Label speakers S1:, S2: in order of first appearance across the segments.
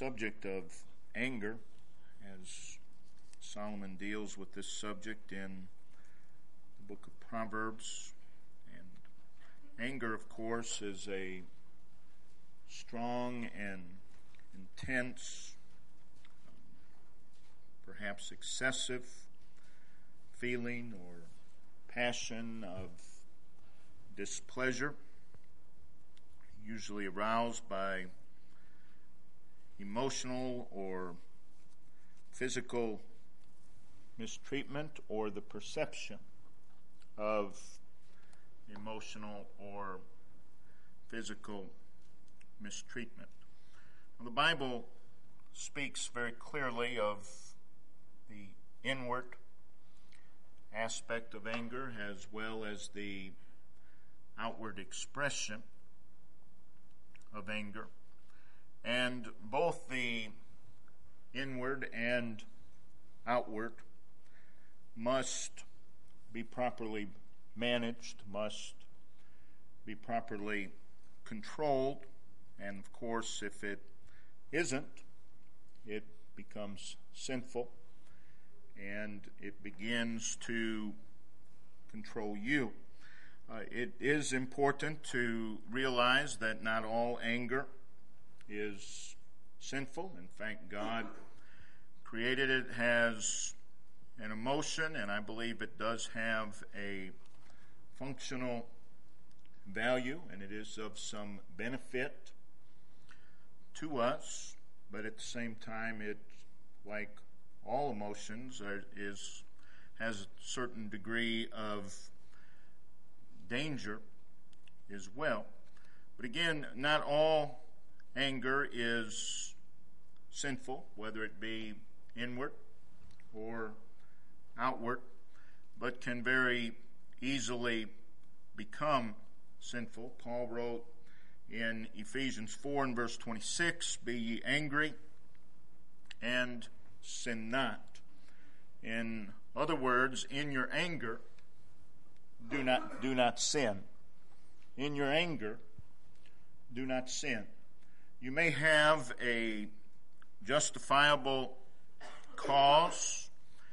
S1: subject of anger, as Solomon deals with this subject in the book of Proverbs. And anger, of course, is a strong and intense, perhaps excessive feeling or passion of displeasure, usually aroused by emotional or physical mistreatment or the perception of emotional or physical mistreatment. Well, the Bible speaks very clearly of the inward aspect of anger as well as the outward expression of anger. And both the inward and outward must be properly managed, must be properly controlled, and of course, if it isn't, it becomes sinful and it begins to control you. It is important to realize that not all anger is sinful. In fact, God created it as an emotion, and I believe it does have a functional value, and it is of some benefit to us, but at the same time, it, like all emotions, has a certain degree of danger as well. But again, not all anger is sinful, whether it be inward or outward, but can very easily become sinful. Paul wrote in Ephesians 4 and verse 26, "Be ye angry and sin not." In other words, in your anger, do not sin. In your anger, do not sin. You may have a justifiable cause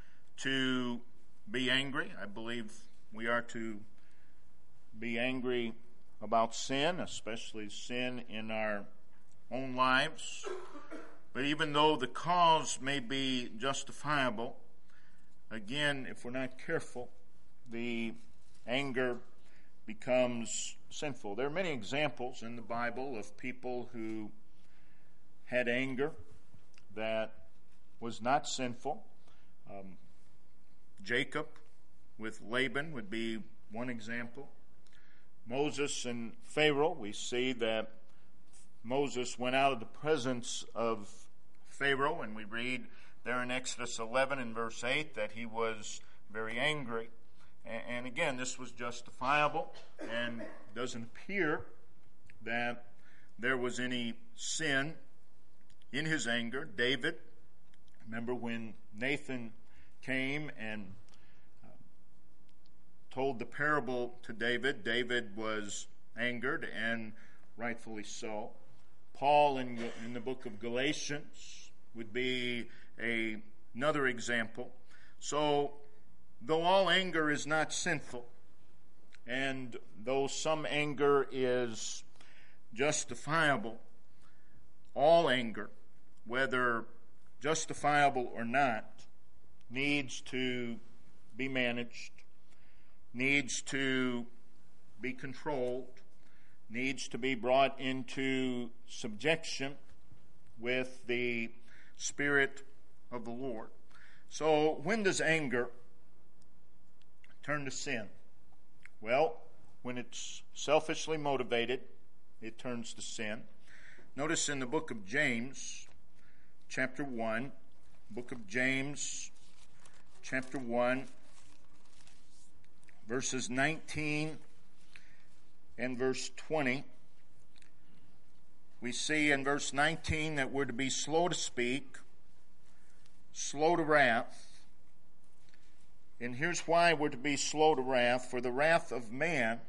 S1: to be angry. I believe we are to be angry about sin, especially sin in our own lives. But even though the cause may be justifiable, again, if we're not careful, the anger becomes sinful. There are many examples in the Bible of people who had anger that was not sinful. Jacob with Laban would be one example. Moses and Pharaoh, we see that Moses went out of the presence of Pharaoh, and we read there in Exodus 11 and verse 8 that he was very angry. And again, this was justifiable, and doesn't appear that there was any sin in his anger. David, remember when Nathan came and told the parable to David, David was angered, and rightfully so. Paul in the book of Galatians would be another example. So, though all anger is not sinful, and though some anger is justifiable, all anger, whether justifiable or not, needs to be managed, needs to be controlled, needs to be brought into subjection with the Spirit of the Lord. So when does anger turn to sin? Well, when it's selfishly motivated, it turns to sin. Notice in the book of James, chapter 1, book of James, chapter 1, verses 19 and verse 20, we see in verse 19 that we're to be slow to speak, slow to wrath. And here's why we're to be slow to wrath. For the wrath of man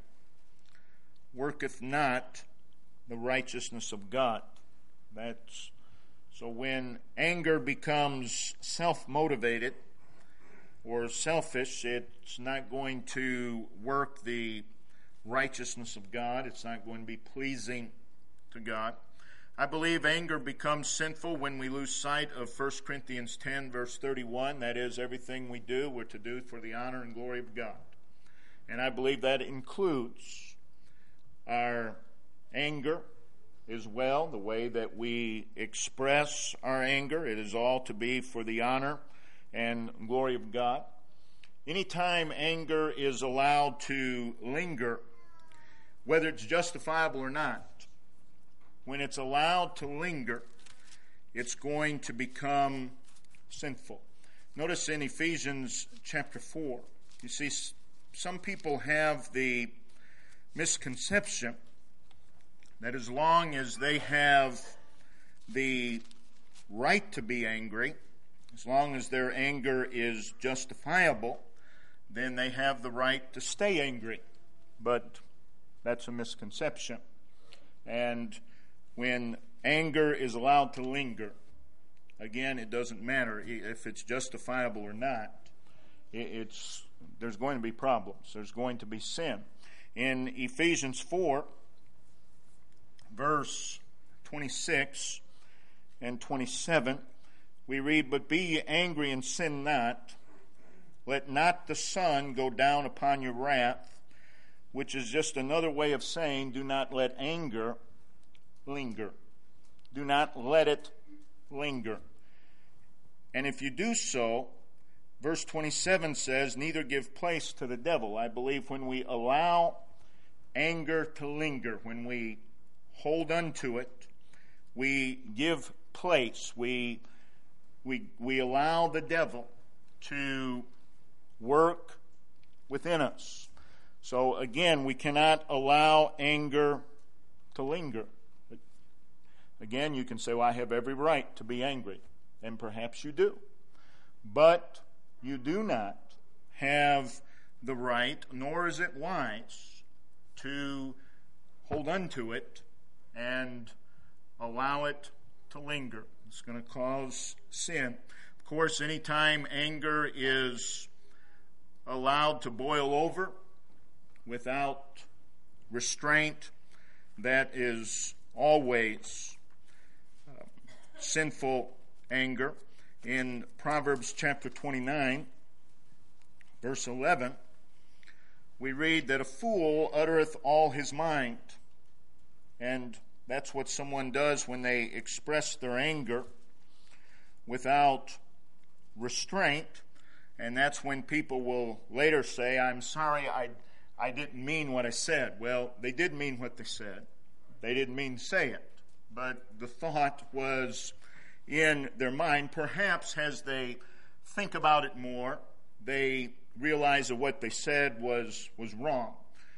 S1: worketh not the righteousness of God. That's So when anger becomes self-motivated or selfish, it's not going to work the righteousness of God. It's not going to be pleasing to God. I believe anger becomes sinful when we lose sight of 1 Corinthians 10, verse 31. That is, everything we do, we're to do for the honor and glory of God. And I believe that includes our anger as well, the way that we express our anger. It is all to be for the honor and glory of God. Anytime anger is allowed to linger, whether it's justifiable or not, when it's allowed to linger, it's going to become sinful. Notice in Ephesians chapter 4, you see some people have the misconception that as long as they have the right to be angry, as long as their anger is justifiable, then they have the right to stay angry. But that's a misconception. And when anger is allowed to linger, again, it doesn't matter if it's justifiable or not. There's going to be problems. There's going to be sin. In Ephesians 4, verse 26 and 27, we read, "But be ye angry and sin not. Let not the sun go down upon your wrath," which is just another way of saying do not let anger linger. Do not let it linger. And if you do so, verse 27 says, "Neither give place to the devil." I believe when we allow anger to linger, when we hold unto it, we give place. We allow the devil to work within us. So again, we cannot allow anger to linger. Again, you can say, well, I have every right to be angry. And perhaps you do. But you do not have the right, nor is it wise, to hold unto it and allow it to linger. It's going to cause sin. Of course, anytime anger is allowed to boil over without restraint, that is always sinful anger. In Proverbs chapter 29, verse 11, we read that a fool uttereth all his mind. And that's what someone does when they express their anger without restraint. And that's when people will later say, I'm sorry, I didn't mean what I said. Well, they did mean what they said. They didn't mean to say it. But the thought was in their mind. Perhaps as they think about it more, they realize that what they said was wrong,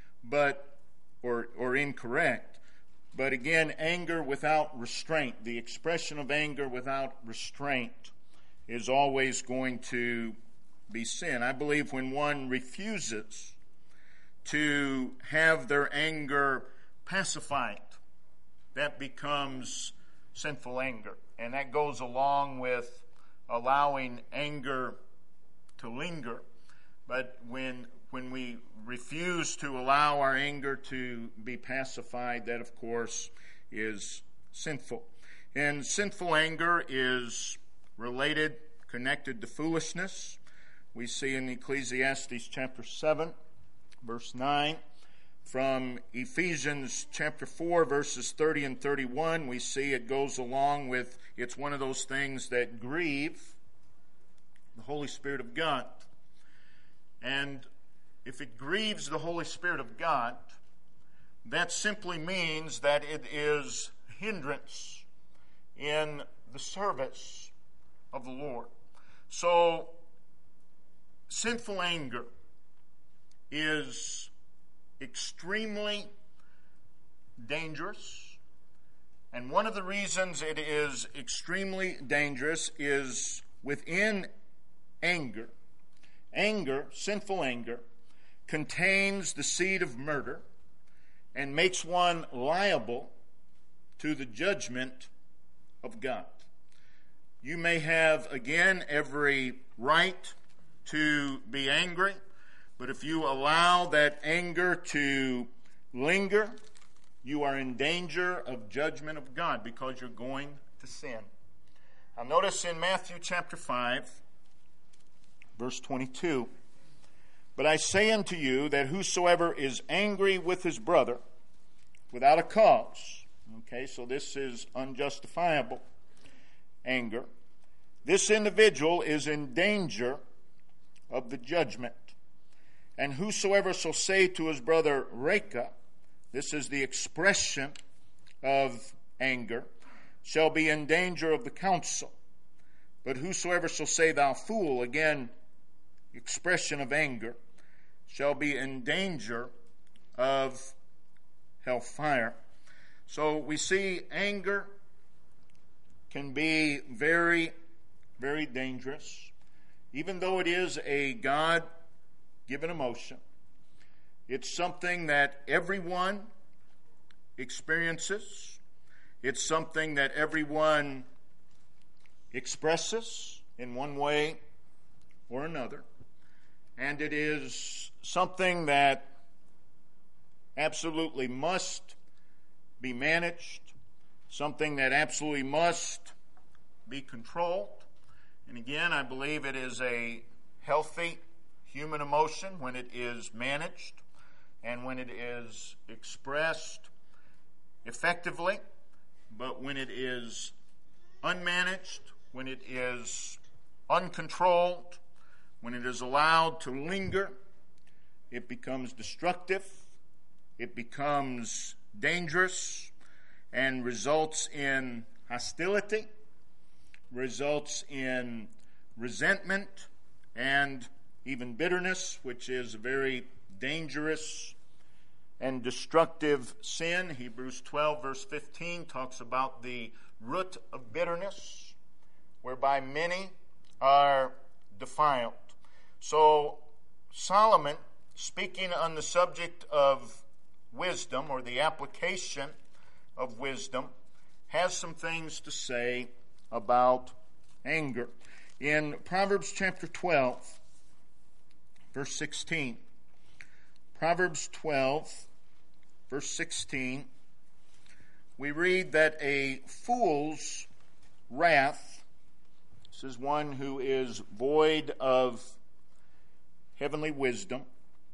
S1: or incorrect. But again, anger without restraint, the expression of anger without restraint, is always going to be sin. I believe when one refuses to have their anger pacified, that becomes sinful anger. And that goes along with allowing anger to linger. But when we refuse to allow our anger to be pacified, that of course is sinful. And sinful anger is related, connected to foolishness. We see in Ecclesiastes chapter 7, verse 9. From Ephesians chapter 4, verses 30 and 31, we see it goes along with, it's one of those things that grieve the Holy Spirit of God. And if it grieves the Holy Spirit of God, that simply means that it is a hindrance in the service of the Lord. So, sinful anger is extremely dangerous. And one of the reasons it is extremely dangerous is within anger. Anger, sinful anger, contains the seed of murder and makes one liable to the judgment of God. You may have, again, every right to be angry, but if you allow that anger to linger, you are in danger of judgment of God because you're going to sin. Now notice in Matthew chapter 5, verse 22, "But I say unto you that whosoever is angry with his brother without a cause," okay, so this is unjustifiable anger, "this individual is in danger of the judgment. And whosoever shall say to his brother, Reka," this is the expression of anger, "shall be in danger of the council. But whosoever shall say, Thou fool," again, expression of anger, "shall be in danger of hellfire." So we see anger can be very, very dangerous. Even though it is a God-given emotion, it's something that everyone experiences. It's something that everyone expresses in one way or another. And it is something that absolutely must be managed, something that absolutely must be controlled. And again, I believe it is a healthy human emotion when it is managed and when it is expressed effectively. But when it is unmanaged, when it is uncontrolled, when it is allowed to linger, it becomes destructive, it becomes dangerous, and results in hostility, results in resentment, and even bitterness, which is a very dangerous and destructive sin. Hebrews 12, verse 15, talks about the root of bitterness, whereby many are defiled. So Solomon, speaking on the subject of wisdom, or the application of wisdom, has some things to say about anger. In Proverbs chapter 12, verse 16, Proverbs 12, verse 16, we read that a fool's wrath, this is one who is void of heavenly wisdom,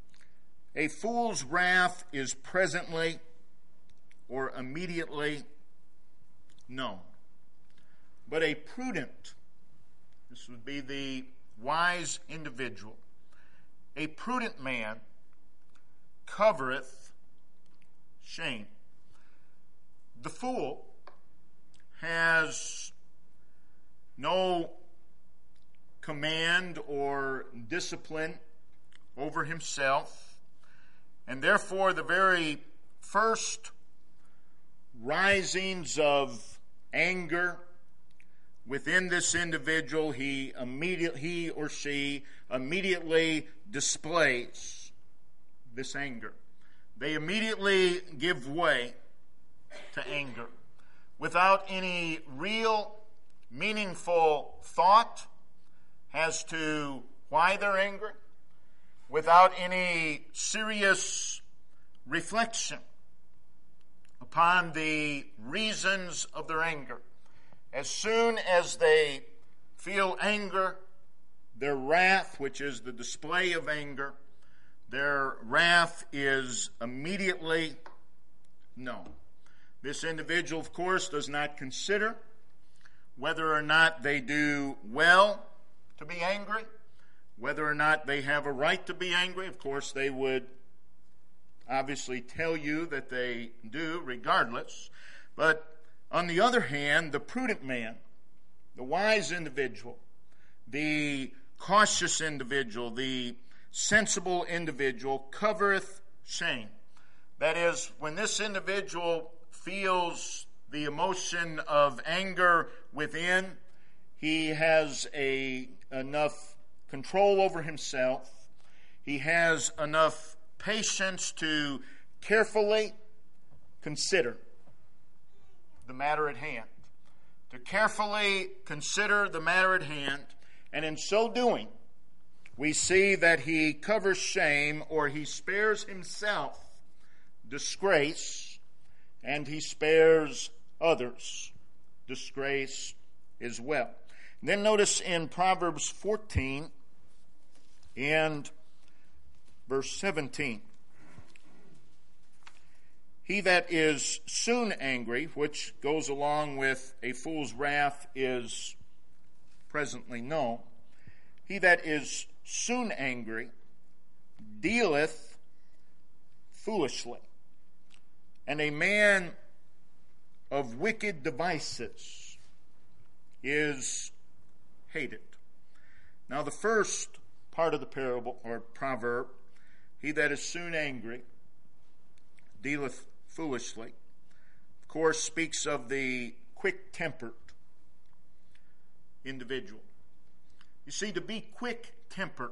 S1: a fool's wrath is presently or immediately known. But a prudent, this would be the wise individual, a prudent man covereth shame. The fool has no command or discipline over himself, and therefore the very first risings of anger within this individual, he or she immediately displays this anger. They immediately give way to anger without any real meaningful thought as to why they're angry, without any serious reflection upon the reasons of their anger. As soon as they feel anger, their wrath, which is the display of anger, their wrath is immediately known. This individual, of course, does not consider whether or not they do well to be angry, whether or not they have a right to be angry. Of course, they would obviously tell you that they do, regardless. But on the other hand, the prudent man, the wise individual, the cautious individual, the sensible individual covereth shame. That is, when this individual feels the emotion of anger within, he has enough control over himself. He has enough patience to carefully consider the matter at hand. to carefully consider the matter at hand, and in so doing, we see that he covers shame, or he spares himself disgrace, and he spares others disgrace as well. Then notice in Proverbs 14 and verse 17. He that is soon angry, which goes along with a fool's wrath, is presently known. He that is soon angry dealeth foolishly, and a man of wicked devices is hated. Now the first part of the parable or proverb, he that is soon angry dealeth foolishly, of course speaks of the quick-tempered individual. You see, to be quick-tempered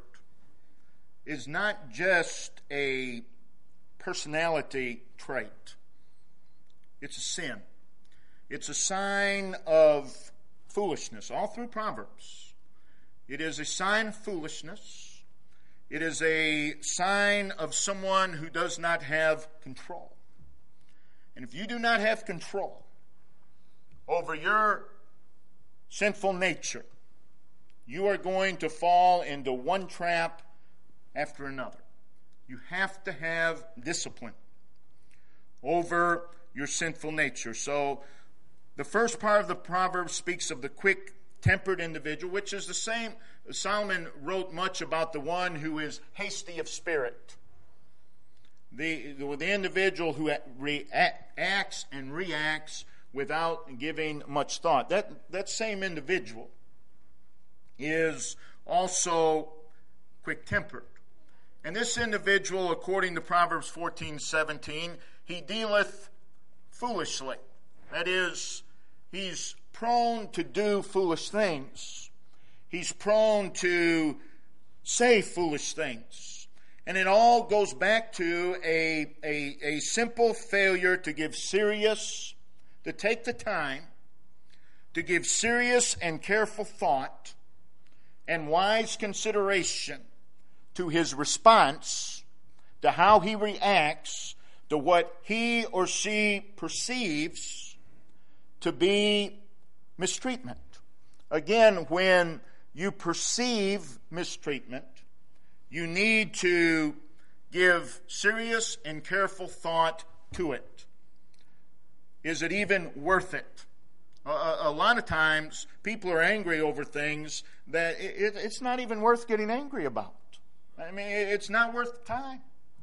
S1: is not just a personality trait. It's a sin. It's a sign of foolishness, all through Proverbs. It is a sign of foolishness. It is a sign of someone who does not have control. And if you do not have control over your sinful nature, you are going to fall into one trap after another. You have to have discipline over your sinful nature. So the first part of the proverb speaks of the quick-tempered individual, which is the same. Solomon wrote much about the one who is hasty of spirit. The individual who acts and reacts without giving much thought. That same individual is also quick-tempered. And this individual, according to Proverbs 14:17, he dealeth foolishly. That is, he's prone to do foolish things. He's prone to say foolish things. And it all goes back to a simple failure to take the time to give serious and careful thought and wise consideration to his response, to how he reacts to what he or she perceives to be mistreatment. Again, when you perceive mistreatment, you need to give serious and careful thought to it. Is it even worth it? A lot of times, people are angry over things that it's not even worth getting angry about. I mean, it's not worth the time.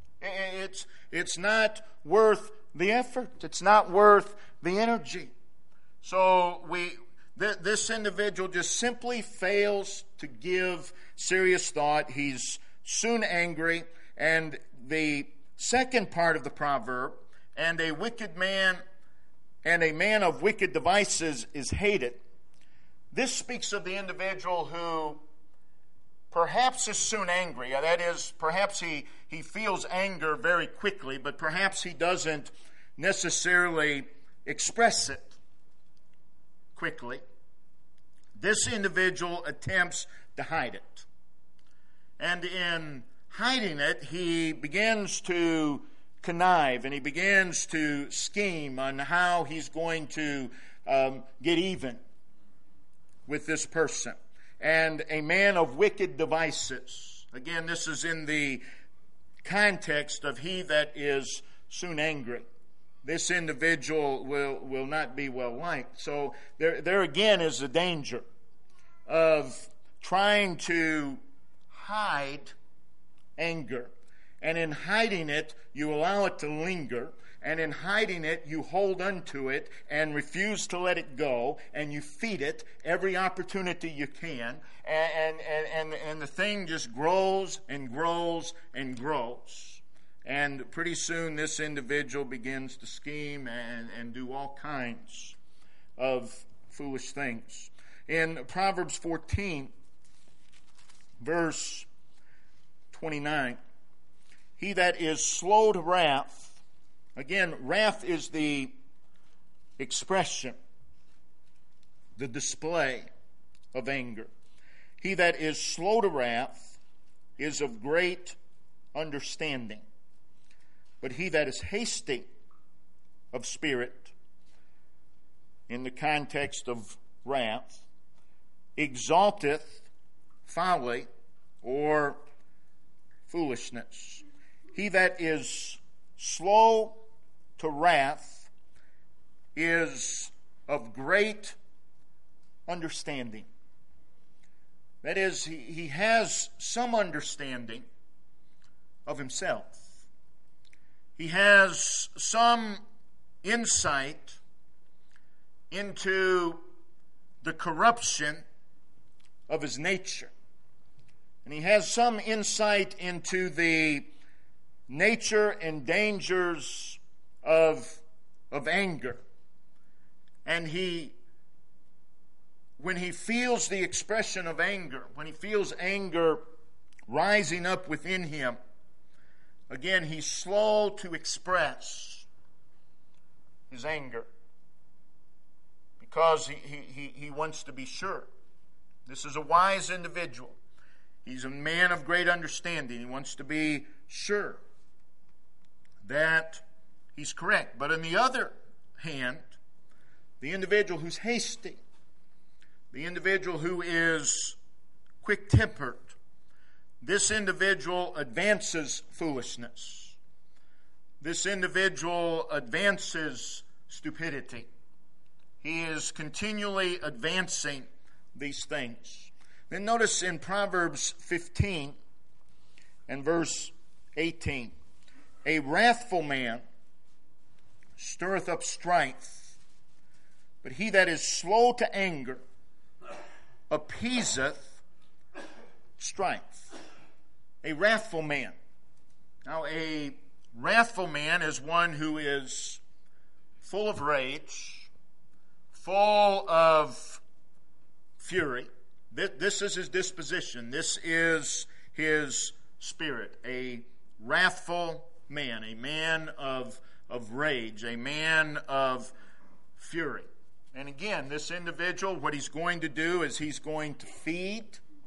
S1: It's not worth the effort. It's not worth the energy. So this individual just simply fails to give serious thought. He's soon angry. And the second part of the proverb, and a wicked man and a man of wicked devices is hated. This speaks of the individual who perhaps is soon angry. That is, perhaps he feels anger very quickly, but perhaps he doesn't necessarily express it quickly. This individual attempts to hide it. And in hiding it, he begins to connive and he begins to scheme on how he's going to get even with this person. And a man of wicked devices. Again, this is in the context of he that is soon angry. This individual will not be well liked. So there again is the danger of trying to hide anger. And in hiding it, you allow it to linger. And in hiding it, you hold onto it and refuse to let it go. And you feed it every opportunity you can. And the thing just grows and grows and grows. And pretty soon this individual begins to scheme and do all kinds of foolish things. In Proverbs 14, verse 29, he that is slow to wrath, again, wrath is the expression the display of anger. He that is slow to wrath is of great understanding. But he that is hasty of spirit, in the context of wrath, exalteth folly or foolishness. He that is slow to wrath is of great understanding. That is, he has some understanding of himself. He has some insight into the corruption of his nature. And he has some insight into the nature and dangers of anger. And when he feels the expression of anger, when he feels anger rising up within him, again, he's slow to express his anger because he wants to be sure. This is a wise individual. He's a man of great understanding. He wants to be sure that he's correct. But on the other hand, the individual who's hasty, the individual who is quick-tempered, this individual advances foolishness. This individual advances stupidity. He is continually advancing these things. Then notice in Proverbs 15 and verse 18, a wrathful man stirreth up strife, but he that is slow to anger appeaseth strife. A wrathful man. Now, a wrathful man is one who is full of rage, full of fury. This is his disposition. This is his spirit. A wrathful man, a man of rage, a man of fury. And again, this individual, what he's going to do is he's going to feed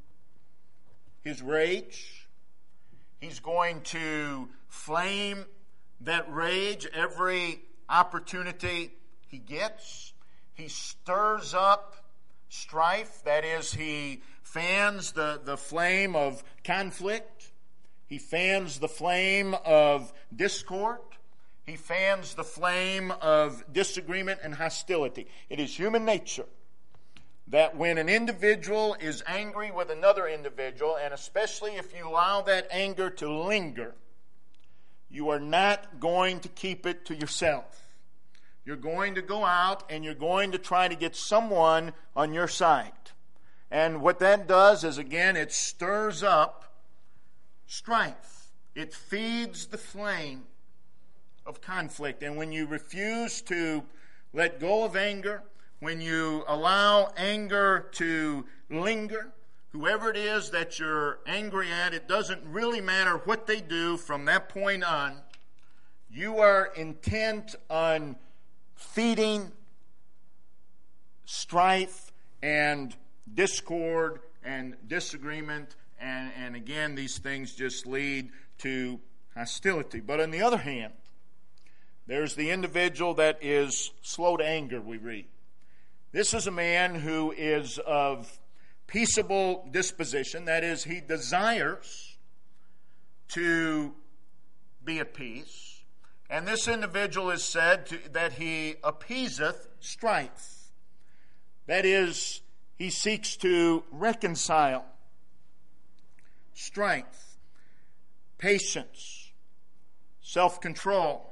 S1: his rage. He's going to flame that rage every opportunity he gets. He stirs up strife. That is, he fans the flame of conflict. He fans the flame of discord. He fans the flame of disagreement and hostility. It is human nature that when an individual is angry with another individual, and especially if you allow that anger to linger, you are not going to keep it to yourself. You're going to go out and you're going to try to get someone on your side. And what that does is, again, it stirs up strife. It feeds the flame of conflict. And when you refuse to let go of anger, when you allow anger to linger, whoever it is that you're angry at, it doesn't really matter what they do from that point on. You are intent on feeding strife and discord and disagreement, and again, these things just lead to hostility. But on the other hand, there's the individual that is slow to anger, we read. This is a man who is of peaceable disposition. That is, he desires to be at peace. And this individual is said that he appeaseth strife. That is, he seeks to reconcile strife, patience, self-control,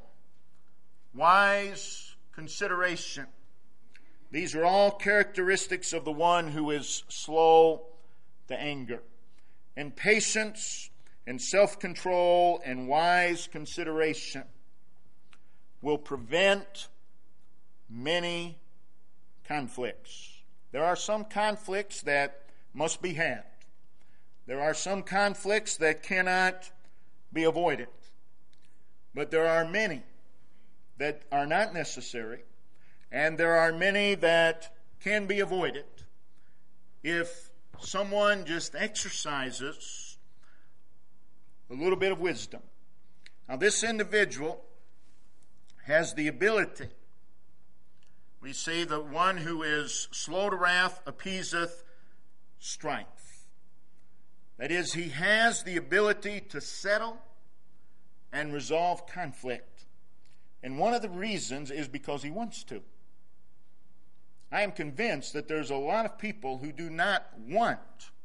S1: wise consideration. These are all characteristics of the one who is slow to anger. And patience and self-control and wise consideration will prevent many conflicts. There are some conflicts that must be had. There are some conflicts that cannot be avoided. But there are many that are not necessary, and there are many that can be avoided if someone just exercises a little bit of wisdom. Now, this individual has the ability. We see that one who is slow to wrath appeaseth strife. That is, he has the ability to settle and resolve conflict. And one of the reasons is because he wants to. I am convinced that there's a lot of people who do not want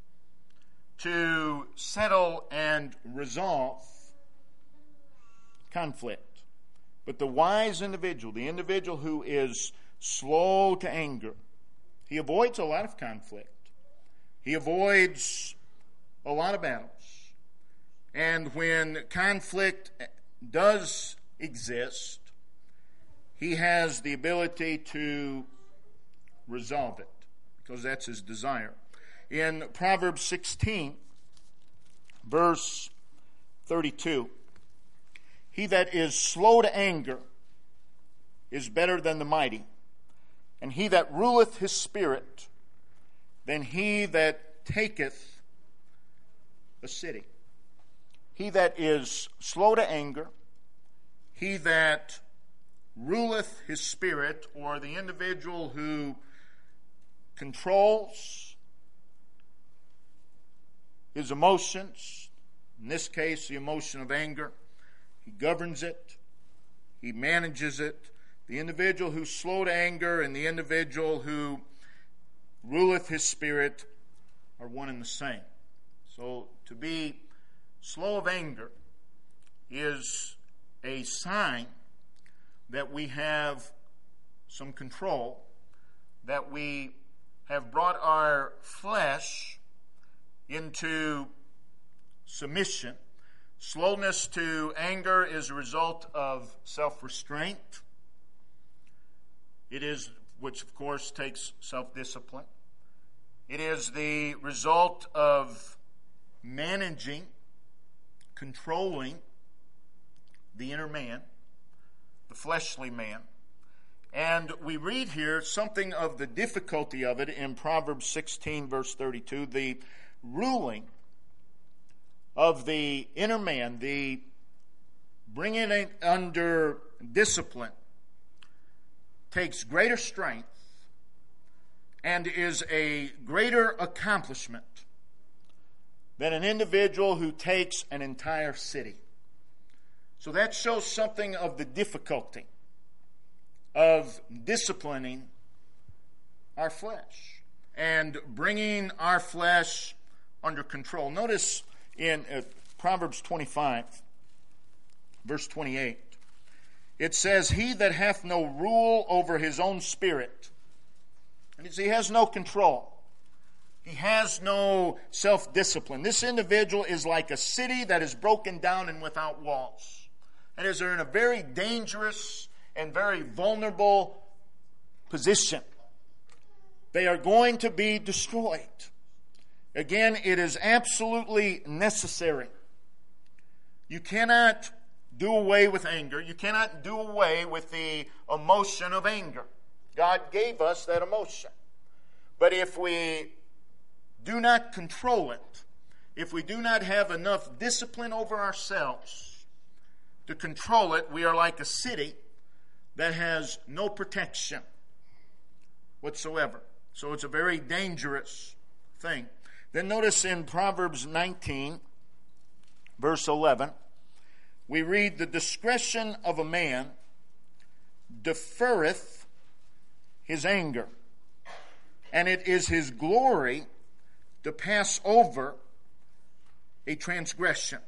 S1: to settle and resolve conflict. But the wise individual, the individual who is slow to anger, he avoids a lot of conflict. He avoids a lot of battles. And when conflict does exist, he has the ability to resolve it, because that's his desire. In Proverbs 16, verse 32, he that is slow to anger is better than the mighty, and he that ruleth his spirit than he that taketh a city. He that is slow to anger, he that ruleth his spirit, or the individual who controls his emotions, in this case the emotion of anger, he governs it, he manages it. The individual who's slow to anger and the individual who ruleth his spirit are one and the same. So to be slow of anger is a sign that we have some control, that we have brought our flesh into submission. Slowness to anger is a result of self-restraint. It is, which of course takes self-discipline. It is the result of managing, controlling the inner man, the fleshly man. And we read here something of the difficulty of it in Proverbs 16, verse 32, the ruling of the inner man, the bringing it under discipline, takes greater strength and is a greater accomplishment than an individual who takes an entire city. So that shows something of the difficulty of disciplining our flesh and bringing our flesh under control. Notice in Proverbs 25, verse 28, it says, he that hath no rule over his own spirit, and he has no control, he has no self-discipline. This individual is like a city that is broken down and without walls. That is, they're in a very dangerous and very vulnerable position. They are going to be destroyed. Again, it is absolutely necessary. You cannot do away with anger. You cannot do away with the emotion of anger. God gave us that emotion. But if we do not control it, if we do not have enough discipline over ourselves to control it, we are like a city that has no protection whatsoever. So it's a very dangerous thing. Then notice in Proverbs 19, verse 11, we read, the discretion of a man deferreth his anger, and it is his glory to pass over a transgression.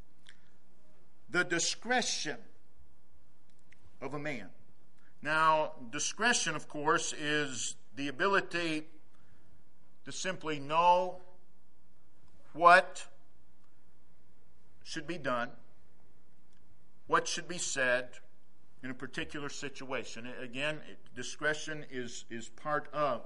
S1: The discretion of a man. Now, discretion, of course, is the ability to simply know what should be done, what should be said in a particular situation. Again, discretion is part of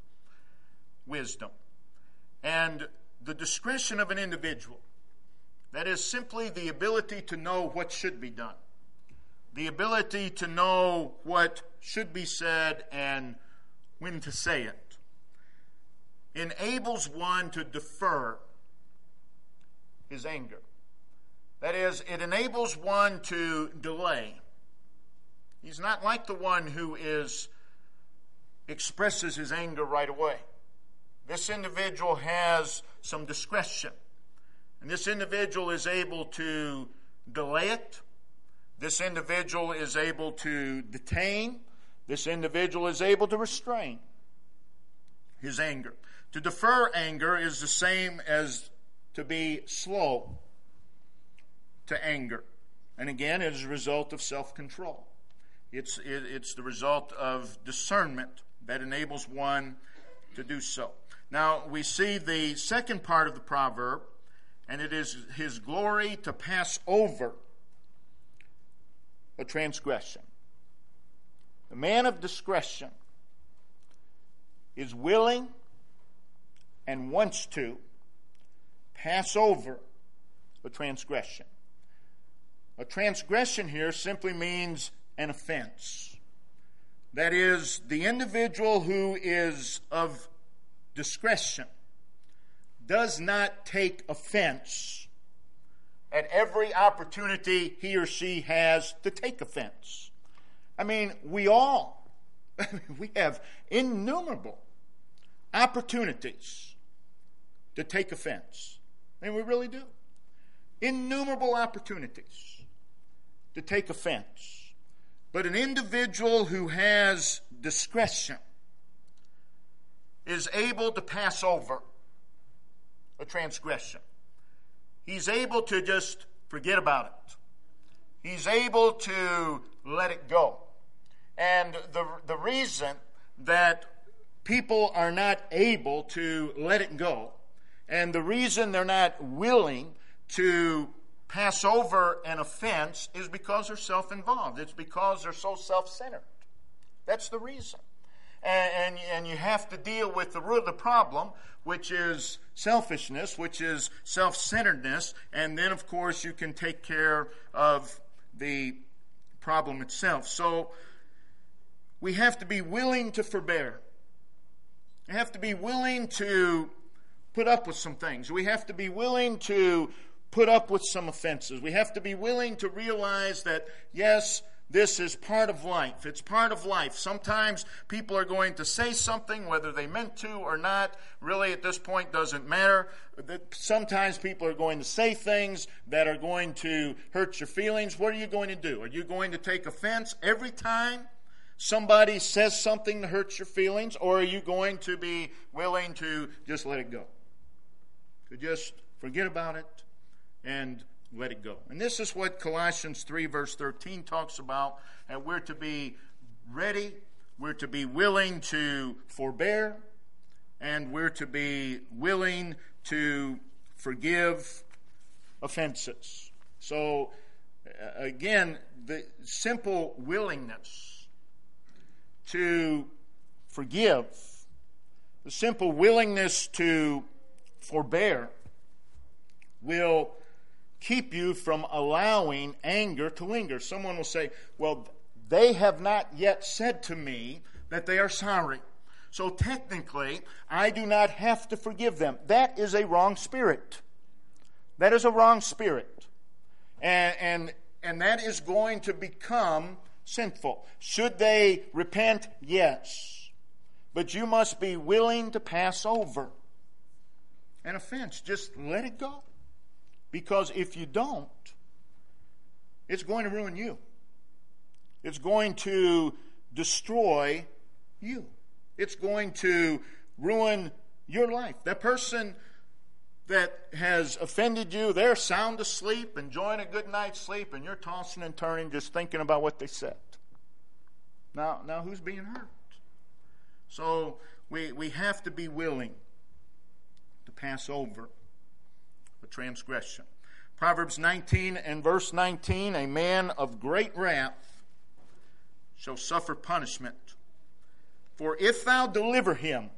S1: wisdom. And the discretion of an individual, that is simply the ability to know what should be done, the ability to know what should be said and when to say it, enables one to defer his anger. That is, it enables one to delay. He's not like the one who expresses his anger right away. This individual has some discretion. And this individual is able to delay it. This individual is able to detain. This individual is able to restrain his anger. To defer anger is the same as to be slow to anger. And again, it is a result of self-control. It's the result of discernment that enables one to do so. Now, we see the second part of the proverb, and it is his glory to pass over a transgression. The man of discretion is willing and wants to pass over a transgression. A transgression here simply means an offense. That is, the individual who is of discretion does not take offense at every opportunity he or she has to take offense. I mean, we have innumerable opportunities to take offense. I mean, we really do. Innumerable opportunities to take offense. But an individual who has discretion is able to pass over a transgression. He's able to just forget about it. He's able to let it go. And the reason that people are not able to let it go, and the reason they're not willing to pass over an offense, is because they're self-involved. It's because they're so self-centered. That's the reason. And you have to deal with the root of the problem, which is selfishness, which is self-centeredness, and then, of course, you can take care of the problem itself. So we have to be willing to forbear. We have to be willing to put up with some things. We have to be willing to put up with some offenses. We have to be willing to realize that, yes, this is part of life. It's part of life. Sometimes people are going to say something, whether they meant to or not. Really, at this point, doesn't matter. Sometimes people are going to say things that are going to hurt your feelings. What are you going to do? Are you going to take offense every time somebody says something that hurts your feelings? Or are you going to be willing to just let it go? To just forget about it and let it go. And this is what Colossians 3 verse 13 talks about. And we're to be ready, we're to be willing to forbear, and we're to be willing to forgive offenses. So, again, the simple willingness to forgive, the simple willingness to forbear will keep you from allowing anger to linger. Someone will say, well, they have not yet said to me that they are sorry. So technically, I do not have to forgive them. That is a wrong spirit. That is a wrong spirit. And that is going to become sinful. Should they repent? Yes. But you must be willing to pass over an offense. Just let it go. Because if you don't, it's going to ruin you. It's going to destroy you. It's going to ruin your life. That person that has offended you, they're sound asleep, enjoying a good night's sleep, and you're tossing and turning just thinking about what they said. Now who's being hurt? So we have to be willing to pass over a transgression. Proverbs 19 and verse 19, a man of great wrath shall suffer punishment. For if thou deliver him,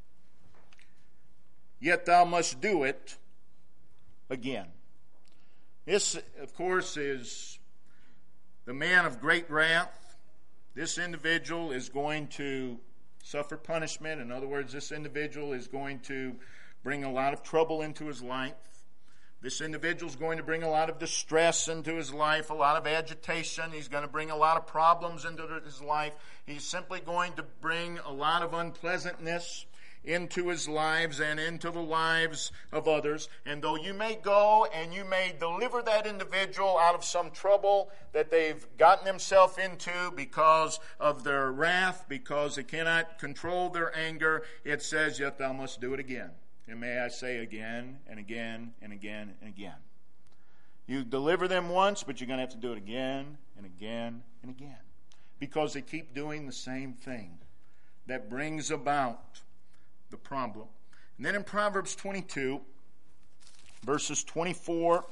S1: yet thou must do it again. This, of course, is the man of great wrath. This individual is going to suffer punishment. In other words, this individual is going to bring a lot of trouble into his life. This individual is going to bring a lot of distress into his life, a lot of agitation. He's going to bring a lot of problems into his life. He's simply going to bring a lot of unpleasantness into his lives and into the lives of others. And though you may go and you may deliver that individual out of some trouble that they've gotten themselves into because of their wrath, because they cannot control their anger, it says, yet thou must do it again. And may I say again and again and again and again. You deliver them once, but you're going to have to do it again and again and again. Because they keep doing the same thing that brings about the problem. And then in Proverbs 22, verses 24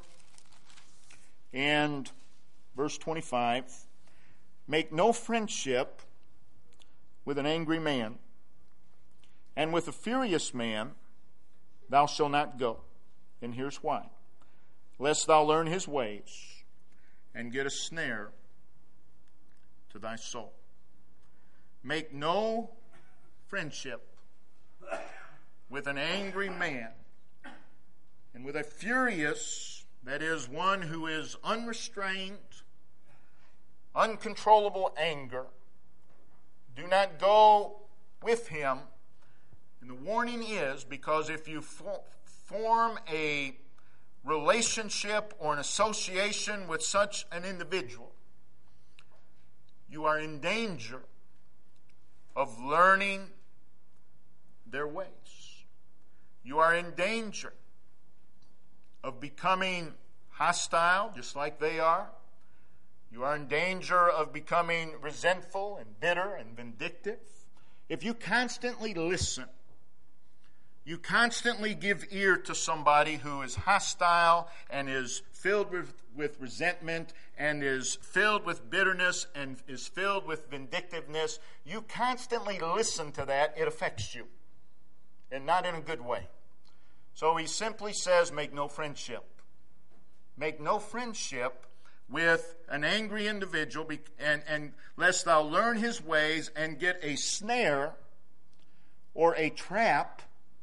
S1: and verse 25, make no friendship with an angry man, and with a furious man thou shalt not go. And here's why. Lest thou learn his ways and get a snare to thy soul. Make no friendship with an angry man, and with a furious, that is, one who is unrestrained, uncontrollable anger. Do not go with him. And the warning is, because if you form a relationship or an association with such an individual, you are in danger of learning their ways. You are in danger of becoming hostile, just like they are. You are in danger of becoming resentful and bitter and vindictive. If you constantly listen, you constantly give ear to somebody who is hostile and is filled with resentment and is filled with bitterness and is filled with vindictiveness, you constantly listen to that, it affects you. And not in a good way. So he simply says, make no friendship. Make no friendship with an angry individual, and lest thou learn his ways and get a snare or a trap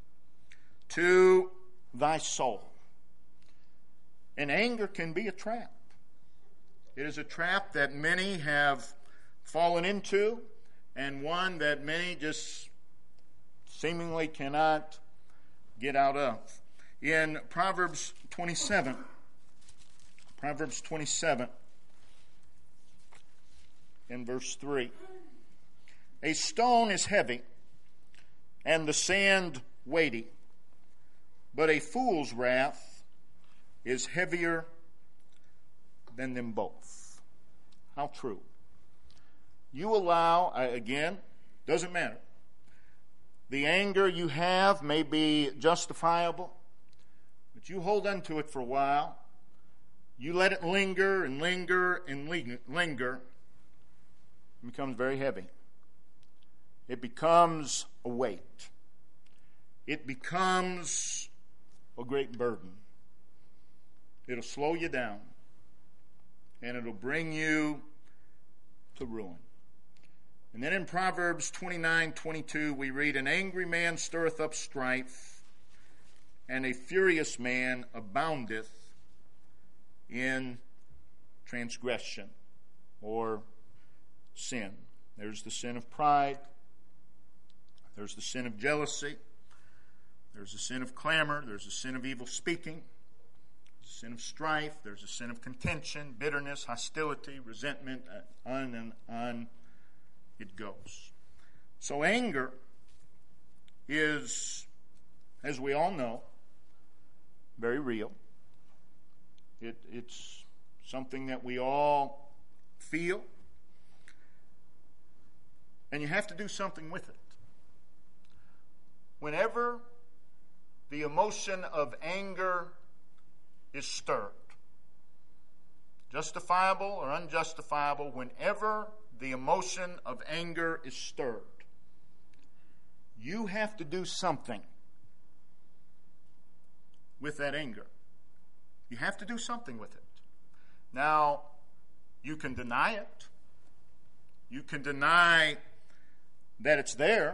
S1: to thy soul. And anger can be a trap. It is a trap that many have fallen into, and one that many just seemingly cannot get out of. In Proverbs 27, in verse 3, a stone is heavy, and the sand weighty, but a fool's wrath is heavier than them both. How true. You allow, again, doesn't matter. The anger you have may be justifiable, but you hold on to it for a while. You let it linger and linger and linger. It becomes very heavy. It becomes a weight. It becomes a great burden. It'll slow you down, and it'll bring you to ruin. And then in Proverbs 29:22, we read, an angry man stirreth up strife, and a furious man aboundeth in transgression or sin. There's the sin of pride. There's the sin of jealousy. There's the sin of clamor. There's the sin of evil speaking. There's the sin of strife. There's the sin of contention, bitterness, hostility, resentment, on and on it goes. So anger is, as we all know, very real. It's something that we all feel. And you have to do something with it. Whenever the emotion of anger is stirred, justifiable or unjustifiable, whenever the emotion of anger is stirred, you have to do something with that anger. You have to do something with it. Now, you can deny it. You can deny that it's there.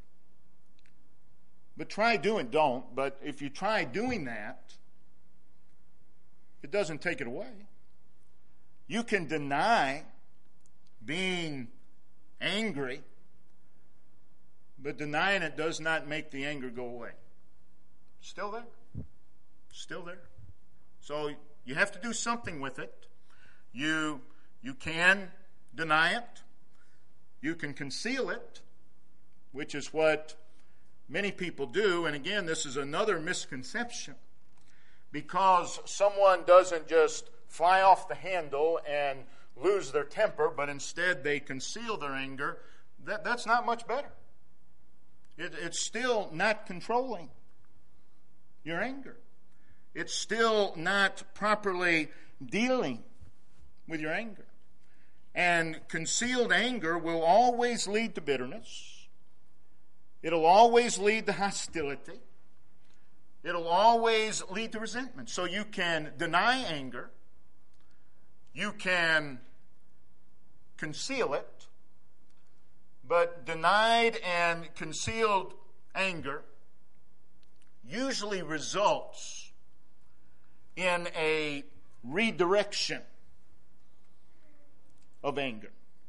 S1: But but if you try doing that, it doesn't take it away. You can deny being angry, but denying it does not make the anger go away. Still there. Still there. So you have to do something with it. You can deny it. You can conceal it, which is what many people do. And again, this is another misconception. Because someone doesn't just fly off the handle and lose their temper, but instead they conceal their anger, that's not much better. It's still not controlling your anger. It's still not properly dealing with your anger. And concealed anger will always lead to bitterness. It'll always lead to hostility. It'll always lead to resentment. So you can deny anger. You can conceal it. But denied and concealed anger usually results in a redirection of anger.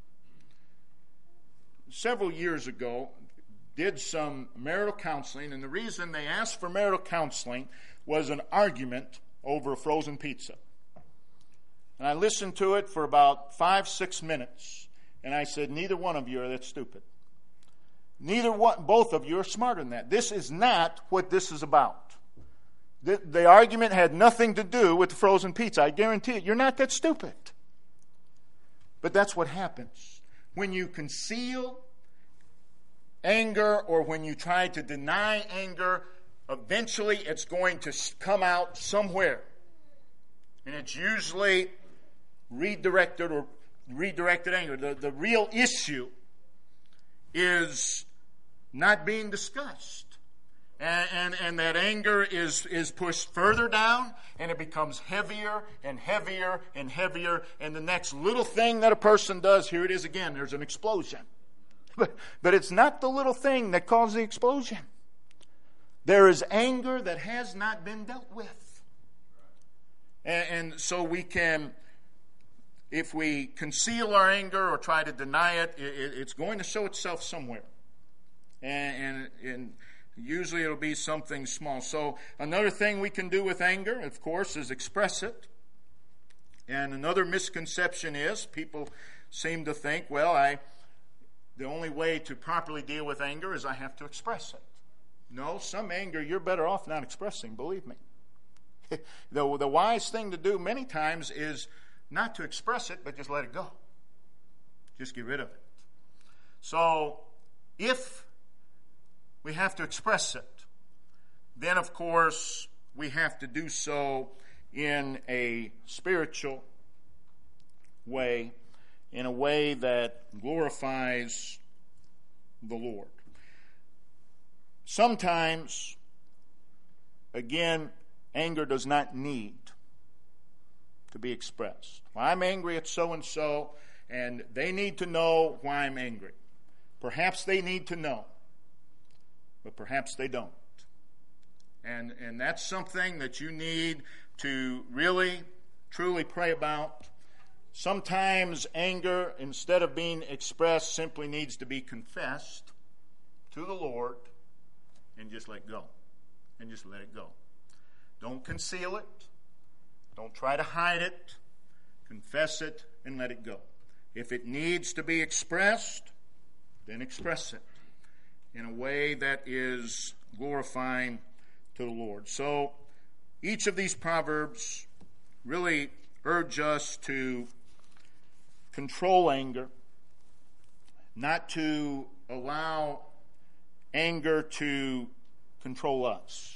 S1: Several years ago, did some marital counseling, and the reason they asked for marital counseling was an argument over a frozen pizza. And I listened to it for about 5-6 minutes, and I said, neither one of you are that stupid. Both of you are smarter than that. This is not what this is about. The argument had nothing to do with the frozen pizza. I guarantee it. You're not that stupid. But that's what happens. When you conceal anger or when you try to deny anger, eventually it's going to come out somewhere. And it's usually redirected anger. The real issue is not being discussed. And that anger is pushed further down, and it becomes heavier and heavier and heavier. And the next little thing that a person does, here it is again, there's an explosion. But it's not the little thing that caused the explosion. There is anger that has not been dealt with. And so we can, if we conceal our anger or try to deny it, it's going to show itself somewhere. And usually it'll be something small. So another thing we can do with anger, of course, is express it. And another misconception is people seem to think, the only way to properly deal with anger is I have to express it. No, some anger you're better off not expressing, believe me. The wise thing to do many times is not to express it, but just let it go. Just get rid of it. So if we have to express it, then of course we have to do so in a spiritual way, in a way that glorifies the Lord. Sometimes, again, anger does not need to be expressed. Well, I'm angry at so-and-so, and they need to know why I'm angry. Perhaps they need to know, but perhaps they don't. And that's something that you need to really, truly pray about. Sometimes anger, instead of being expressed, simply needs to be confessed to the Lord and just let go. And just let it go. Don't conceal it. Don't try to hide it. Confess it and let it go. If it needs to be expressed, then express it in a way that is glorifying to the Lord. So each of these proverbs really urge us to control anger, not to allow anger to control us.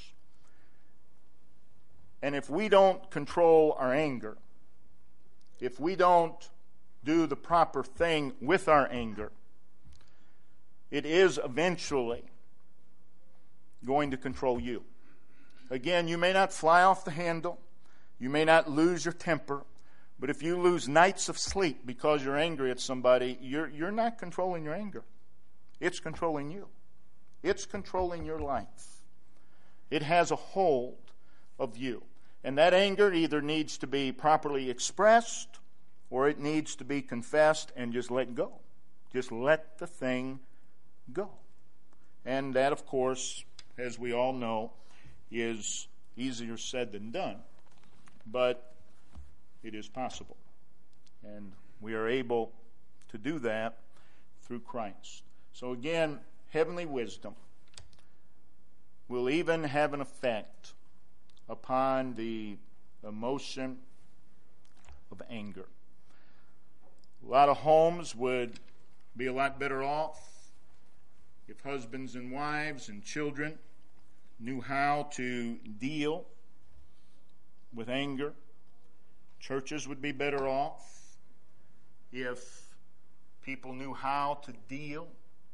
S1: And if we don't control our anger, if we don't do the proper thing with our anger, it is eventually going to control you. Again, you may not fly off the handle, you may not lose your temper, but if you lose nights of sleep because you're angry at somebody, you're not controlling your anger. It's controlling you. It's controlling your life. It has a hold of you. And that anger either needs to be properly expressed or it needs to be confessed and just let go. Just let the thing go. And that, of course, as we all know, is easier said than done. But it is possible. And we are able to do that through Christ. So again, heavenly wisdom will even have an effect upon the emotion of anger. A lot of homes would be a lot better off if husbands and wives and children knew how to deal with anger. Churches would be better off if people knew how to deal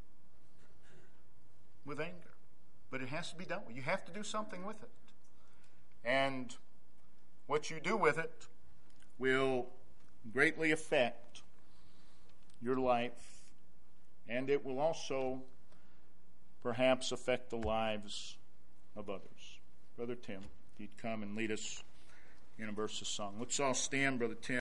S1: with anger. But it has to be done. You have to do something with it. And what you do with it will greatly affect your life, and it will also perhaps affect the lives of others. Brother Tim, if you'd come and lead us in a verse of song. Let's all stand, Brother Tim.